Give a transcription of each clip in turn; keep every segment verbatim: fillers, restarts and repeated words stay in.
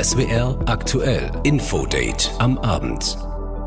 S W R aktuell Infodate am Abend.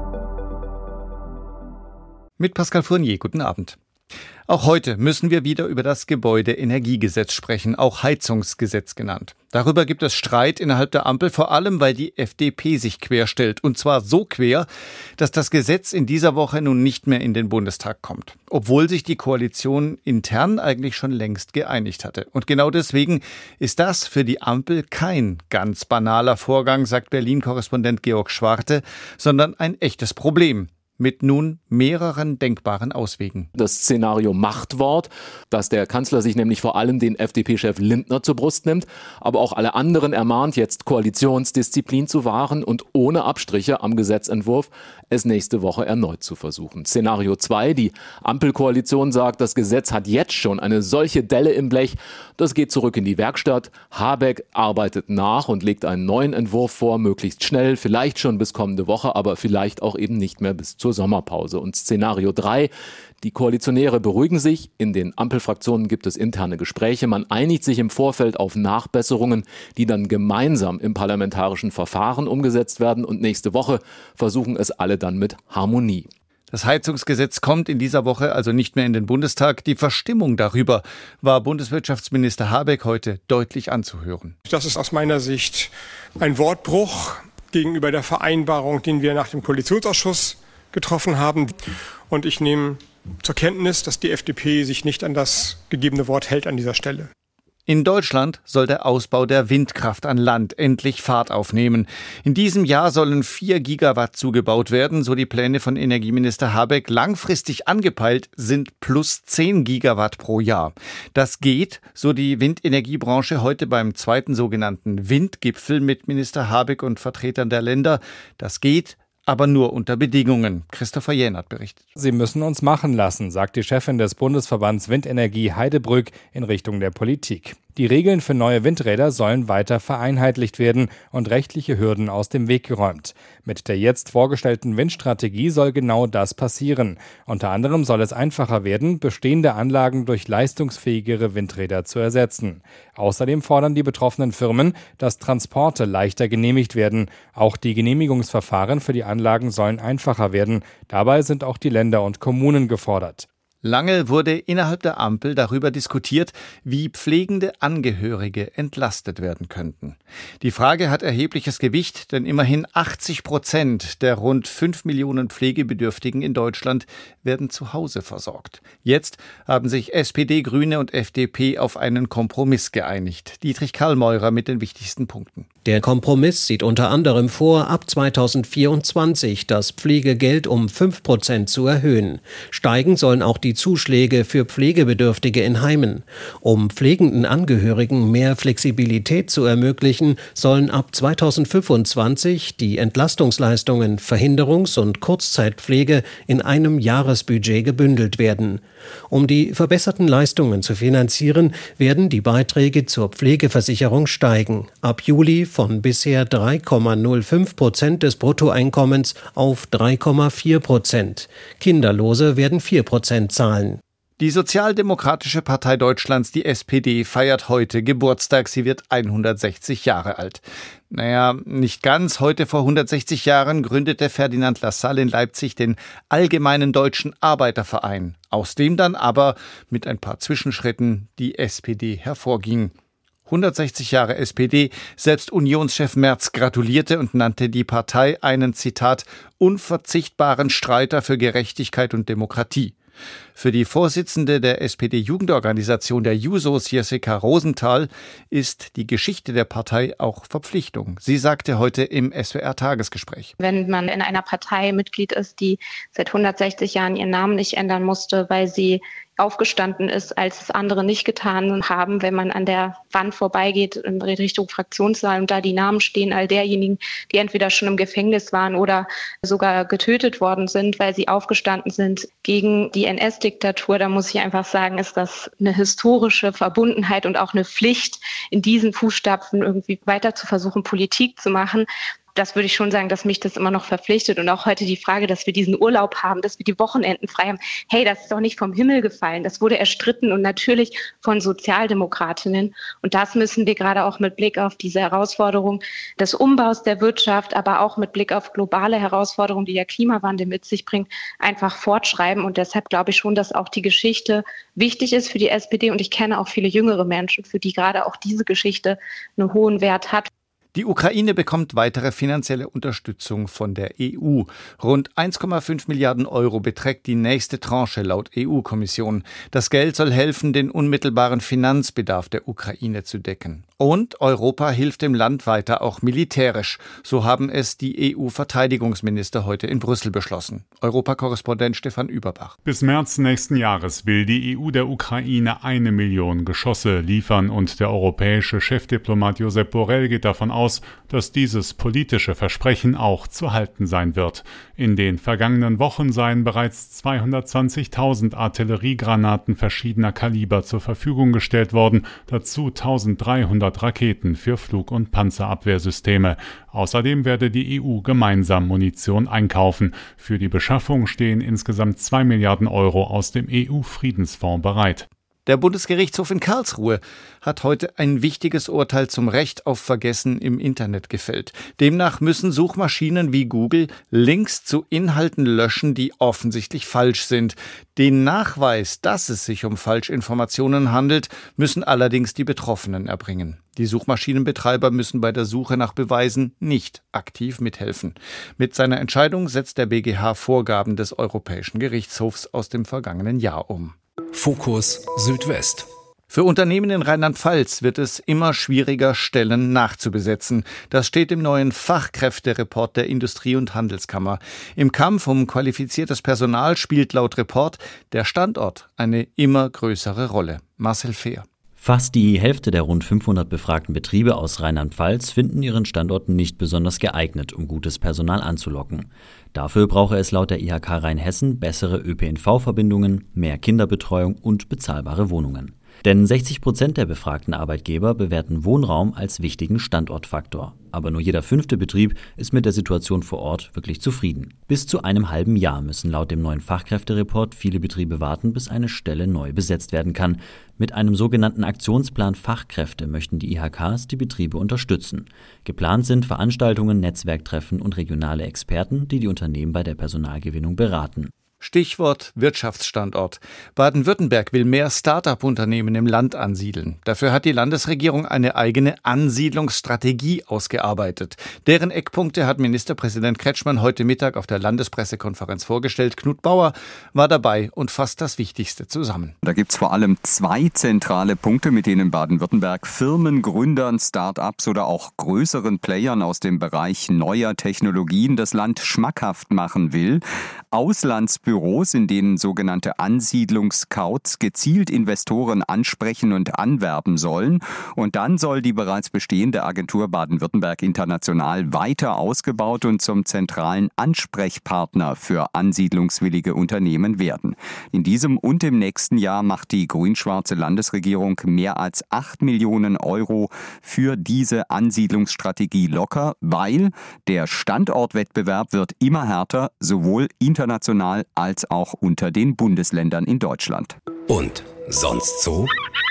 Mit Pascal Fournier, guten Abend. Auch heute müssen wir wieder über das Gebäudeenergiegesetz sprechen, auch Heizungsgesetz genannt. Darüber gibt es Streit innerhalb der Ampel, vor allem weil die F D P sich querstellt. Und zwar so quer, dass das Gesetz in dieser Woche nun nicht mehr in den Bundestag kommt. Obwohl sich die Koalition intern eigentlich schon längst geeinigt hatte. Und genau deswegen ist das für die Ampel kein ganz banaler Vorgang, sagt Berlin-Korrespondent Georg Schwarte, sondern ein echtes Problem. Mit nun mehreren denkbaren Auswegen. Das Szenario Machtwort, dass der Kanzler sich nämlich vor allem den F D P-Chef Lindner zur Brust nimmt, aber auch alle anderen ermahnt, jetzt Koalitionsdisziplin zu wahren und ohne Abstriche am Gesetzentwurf es nächste Woche erneut zu versuchen. Szenario zwei, die Ampelkoalition sagt, das Gesetz hat jetzt schon eine solche Delle im Blech, das geht zurück in die Werkstatt. Habeck arbeitet nach und legt einen neuen Entwurf vor, möglichst schnell, vielleicht schon bis kommende Woche, aber vielleicht auch eben nicht mehr bis zur Sommerpause. Und Szenario drei, die Koalitionäre beruhigen sich, in den Ampelfraktionen gibt es interne Gespräche, man einigt sich im Vorfeld auf Nachbesserungen, die dann gemeinsam im parlamentarischen Verfahren umgesetzt werden und nächste Woche versuchen es alle dann mit Harmonie. Das Heizungsgesetz kommt in dieser Woche also nicht mehr in den Bundestag. Die Verstimmung darüber war Bundeswirtschaftsminister Habeck heute deutlich anzuhören. Das ist aus meiner Sicht ein Wortbruch gegenüber der Vereinbarung, den wir nach dem Koalitionsausschuss getroffen haben. Und ich nehme zur Kenntnis, dass die F D P sich nicht an das gegebene Wort hält an dieser Stelle. In Deutschland soll der Ausbau der Windkraft an Land endlich Fahrt aufnehmen. In diesem Jahr sollen vier Gigawatt zugebaut werden, so die Pläne von Energieminister Habeck. Langfristig angepeilt sind plus zehn Gigawatt pro Jahr. Das geht, so die Windenergiebranche heute beim zweiten sogenannten Windgipfel mit Minister Habeck und Vertretern der Länder. Das geht, aber nur unter Bedingungen. Christopher Jähnert berichtet. Sie müssen uns machen lassen, sagt die Chefin des Bundesverbands Windenergie Heidebrück in Richtung der Politik. Die Regeln für neue Windräder sollen weiter vereinheitlicht werden und rechtliche Hürden aus dem Weg geräumt. Mit der jetzt vorgestellten Windstrategie soll genau das passieren. Unter anderem soll es einfacher werden, bestehende Anlagen durch leistungsfähigere Windräder zu ersetzen. Außerdem fordern die betroffenen Firmen, dass Transporte leichter genehmigt werden. Auch die Genehmigungsverfahren für die Anlagen sollen einfacher werden. Dabei sind auch die Länder und Kommunen gefordert. Lange wurde innerhalb der Ampel darüber diskutiert, wie pflegende Angehörige entlastet werden könnten. Die Frage hat erhebliches Gewicht, denn immerhin achtzig Prozent der rund fünf Millionen Pflegebedürftigen in Deutschland werden zu Hause versorgt. Jetzt haben sich S P D, Grüne und F D P auf einen Kompromiss geeinigt. Dietrich Kallmeurer mit den wichtigsten Punkten. Der Kompromiss sieht unter anderem vor, ab zweitausendvierundzwanzig das Pflegegeld um fünf Prozent zu erhöhen. Steigen sollen auch die Zuschläge für Pflegebedürftige in Heimen. Um pflegenden Angehörigen mehr Flexibilität zu ermöglichen, sollen ab zweitausendfünfundzwanzig die Entlastungsleistungen Verhinderungs- und Kurzzeitpflege in einem Jahresbudget gebündelt werden. Um die verbesserten Leistungen zu finanzieren, werden die Beiträge zur Pflegeversicherung steigen. Ab Juli von bisher drei Komma null fünf Prozent des Bruttoeinkommens auf drei Komma vier Prozent. Kinderlose werden vier Prozent zahlen. Die Sozialdemokratische Partei Deutschlands, die S P D, feiert heute Geburtstag. Sie wird hundertsechzig Jahre alt. Naja, nicht ganz. Heute vor hundertsechzig Jahren gründete Ferdinand Lassalle in Leipzig den Allgemeinen Deutschen Arbeiterverein, aus dem dann aber mit ein paar Zwischenschritten die S P D hervorging. hundertsechzig Jahre S P D, selbst Unionschef Merz gratulierte und nannte die Partei einen, Zitat, unverzichtbaren Streiter für Gerechtigkeit und Demokratie. Für die Vorsitzende der S P D-Jugendorganisation der Jusos, Jessica Rosenthal, ist die Geschichte der Partei auch Verpflichtung. Sie sagte heute im S W R-Tagesgespräch. Wenn man in einer Partei Mitglied ist, die seit hundertsechzig Jahren ihren Namen nicht ändern musste, weil sie aufgestanden ist, als es andere nicht getan haben, wenn man an der Wand vorbeigeht in Richtung Fraktionssaal und da die Namen stehen, all derjenigen, die entweder schon im Gefängnis waren oder sogar getötet worden sind, weil sie aufgestanden sind gegen die N S-Diktatur, da muss ich einfach sagen, ist das eine historische Verbundenheit und auch eine Pflicht, in diesen Fußstapfen irgendwie weiter zu versuchen, Politik zu machen. das würde ich schon sagen, dass mich das immer noch verpflichtet. Und auch heute die Frage, dass wir diesen Urlaub haben, dass wir die Wochenenden frei haben. Hey, das ist doch nicht vom Himmel gefallen. Das wurde erstritten und natürlich von Sozialdemokratinnen. Und das müssen wir gerade auch mit Blick auf diese Herausforderung des Umbaus der Wirtschaft, aber auch mit Blick auf globale Herausforderungen, die der Klimawandel mit sich bringt, einfach fortschreiben. Und deshalb glaube ich schon, dass auch die Geschichte wichtig ist für die S P D. Und ich kenne auch viele jüngere Menschen, für die gerade auch diese Geschichte einen hohen Wert hat. Die Ukraine bekommt weitere finanzielle Unterstützung von der E U. Rund eins Komma fünf Milliarden Euro beträgt die nächste Tranche laut E U-Kommission. Das Geld soll helfen, den unmittelbaren Finanzbedarf der Ukraine zu decken. Und Europa hilft dem Land weiter auch militärisch. So haben es die E U-Verteidigungsminister heute in Brüssel beschlossen. Europakorrespondent Stefan Überbach. Bis März nächsten Jahres will die E U der Ukraine eine Million Geschosse liefern und der europäische Chefdiplomat Josep Borrell geht davon aus, dass dieses politische Versprechen auch zu halten sein wird. In den vergangenen Wochen seien bereits zweihundertzwanzigtausend Artilleriegranaten verschiedener Kaliber zur Verfügung gestellt worden, dazu eintausenddreihundert Raketen für Flug- und Panzerabwehrsysteme. Außerdem werde die E U gemeinsam Munition einkaufen. Für die Beschaffung stehen insgesamt zwei Milliarden Euro aus dem E U-Friedensfonds bereit. Der Bundesgerichtshof in Karlsruhe hat heute ein wichtiges Urteil zum Recht auf Vergessen im Internet gefällt. Demnach müssen Suchmaschinen wie Google Links zu Inhalten löschen, die offensichtlich falsch sind. Den Nachweis, dass es sich um Falschinformationen handelt, müssen allerdings die Betroffenen erbringen. Die Suchmaschinenbetreiber müssen bei der Suche nach Beweisen nicht aktiv mithelfen. Mit seiner Entscheidung setzt der B G H Vorgaben des Europäischen Gerichtshofs aus dem vergangenen Jahr um. Fokus Südwest. Für Unternehmen in Rheinland-Pfalz wird es immer schwieriger, Stellen nachzubesetzen. Das steht im neuen Fachkräftereport der Industrie- und Handelskammer. Im Kampf um qualifiziertes Personal spielt laut Report der Standort eine immer größere Rolle. Marcel Fehr. Fast die Hälfte der rund fünfhundert befragten Betriebe aus Rheinland-Pfalz finden ihren Standort nicht besonders geeignet, um gutes Personal anzulocken. Dafür brauche es laut der I H K Rheinhessen bessere Ö P N V-Verbindungen, mehr Kinderbetreuung und bezahlbare Wohnungen. Denn sechzig Prozent der befragten Arbeitgeber bewerten Wohnraum als wichtigen Standortfaktor. Aber nur jeder fünfte Betrieb ist mit der Situation vor Ort wirklich zufrieden. Bis zu einem halben Jahr müssen laut dem neuen Fachkräftereport viele Betriebe warten, bis eine Stelle neu besetzt werden kann. Mit einem sogenannten Aktionsplan Fachkräfte möchten die I H Ks die Betriebe unterstützen. Geplant sind Veranstaltungen, Netzwerktreffen und regionale Experten, die die Unternehmen bei der Personalgewinnung beraten. Stichwort Wirtschaftsstandort. Baden-Württemberg will mehr Start-up-Unternehmen im Land ansiedeln. Dafür hat die Landesregierung eine eigene Ansiedlungsstrategie ausgearbeitet. Deren Eckpunkte hat Ministerpräsident Kretschmann heute Mittag auf der Landespressekonferenz vorgestellt. Knut Bauer war dabei und fasst das Wichtigste zusammen. Da gibt es vor allem zwei zentrale Punkte, mit denen Baden-Württemberg Firmen, Gründern, Start-ups oder auch größeren Playern aus dem Bereich neuer Technologien das Land schmackhaft machen will. Auslandsbüros, in denen sogenannte Ansiedlungsscouts gezielt Investoren ansprechen und anwerben sollen. Und dann soll die bereits bestehende Agentur Baden-Württemberg International weiter ausgebaut und zum zentralen Ansprechpartner für ansiedlungswillige Unternehmen werden. In diesem und im nächsten Jahr macht die grün-schwarze Landesregierung mehr als acht Millionen Euro für diese Ansiedlungsstrategie locker, weil der Standortwettbewerb wird immer härter, sowohl international international als auch unter den Bundesländern in Deutschland. Und sonst so?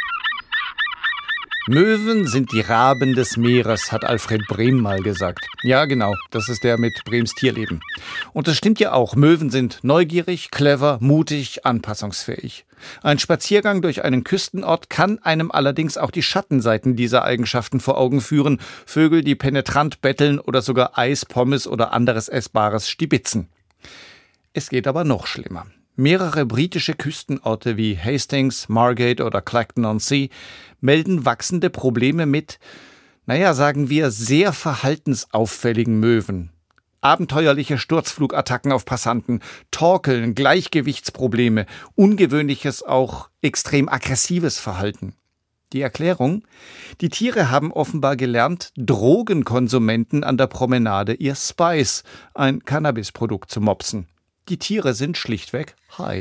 Möwen sind die Raben des Meeres, hat Alfred Brehm mal gesagt. Ja, genau, das ist der mit Brehms Tierleben. Und das stimmt ja auch. Möwen sind neugierig, clever, mutig, anpassungsfähig. Ein Spaziergang durch einen Küstenort kann einem allerdings auch die Schattenseiten dieser Eigenschaften vor Augen führen. Vögel, die penetrant betteln oder sogar Eis, Pommes oder anderes Essbares stibitzen. Es geht aber noch schlimmer. Mehrere britische Küstenorte wie Hastings, Margate oder Clacton-on-Sea melden wachsende Probleme mit, naja, sagen wir, sehr verhaltensauffälligen Möwen. Abenteuerliche Sturzflugattacken auf Passanten, Torkeln, Gleichgewichtsprobleme, ungewöhnliches, auch extrem aggressives Verhalten. Die Erklärung? Die Tiere haben offenbar gelernt, Drogenkonsumenten an der Promenade ihr Spice, ein Cannabisprodukt, zu mopsen. Die Tiere sind schlichtweg high.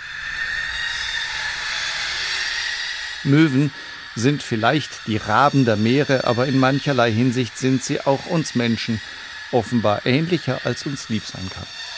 Möwen sind vielleicht die Raben der Meere, aber in mancherlei Hinsicht sind sie auch uns Menschen offenbar ähnlicher, als uns lieb sein kann.